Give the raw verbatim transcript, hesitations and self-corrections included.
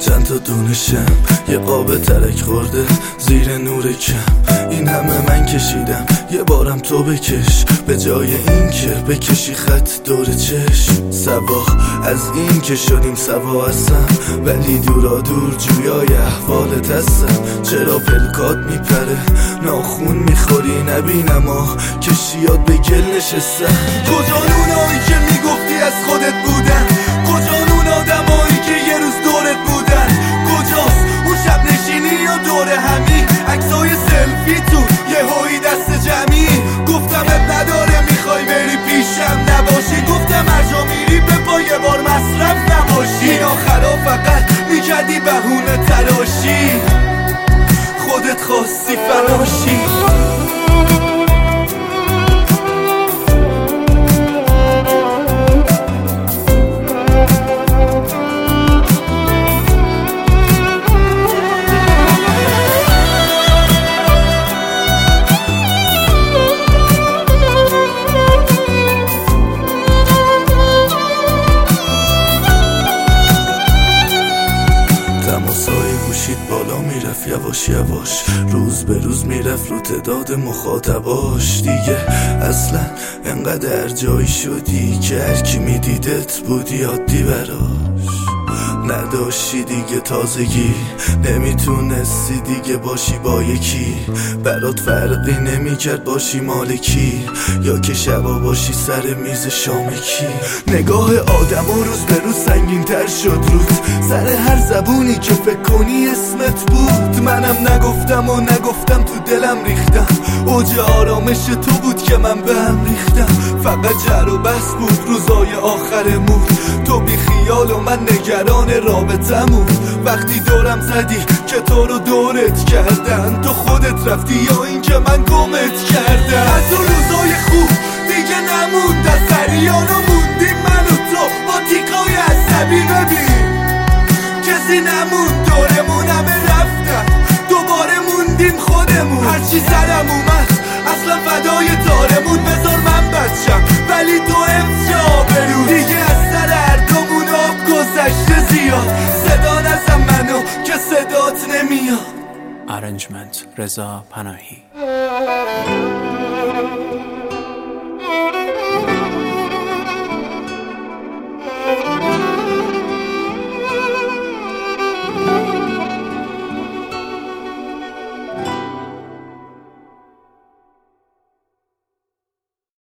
چند تا دونشم یه قاب ترک خورده زیر نور کم. این همه من کشیدم یه بارم تو بکش، به جای این که بکشی خط دور چشم. سبا از این که شدیم سبا هستم، ولی دورا دور جویای احوالت هستم. چرا پلکات میپره ناخون میخوری نبینم آه کشیات به گل نشستم. کجا اونایی که میگفتی از خودت بودن؟ کجا اون آدمایی که یه روز دورت بودن؟ کجاست اون شب نشینی یا دور همی عکسای سلفی تو یه هایی دست جمعی؟ گفتم اب نداره میخوای بری پیشم نباشی، گفتم هر جا میری به پا یه بار مصرف نباشی. این آخرا فقط میکردی بهونه تلاشی، خودت خواستی فناشی. تماسای گوشید بالا میرفت یواش یواش، روز به روز میرفت رو تعداد مخاطباش. دیگه اصلا انقدر جایی شدی که هرکی میدیدت بودی عادی براش. نداشتی دیگه تازگی، نمیتونستی دیگه باشی با یکی. برات فرقی نمیکرد باشی مالکی یا که شبا باشی سر میز شامکی. نگاه آدم و روز به روز سنگین تر شد روت، سر هر زبونی که فکر کنی اسمت بود. منم نگفتم و نگفتم تو دلم ریختم، اوج آرامش تو بود که من به هم ریختم. فقط جر و بس بود روزای آخرمون، تو بی خیال و من نگران رابطمون. وقتی دورم زدی که تو رو دورت کردن، تو خودت رفتی یا این که من گمت کردم. از اون روزای خوب دیگه نموند، از سریانو موندیم من و تو با تیکای عصبی. ببین کسی نموند دورمون، همه رفتن دوباره موندیم خودمون. هرچی سرم اومد اصلا فدای تارمون، بذار من بچم ولی تو حفظ آبرو. دیگه از سر هر دومون آب گذشته زیاد، صدا نزن منو که صدات نمیاد. Arrangement رضا پناهی.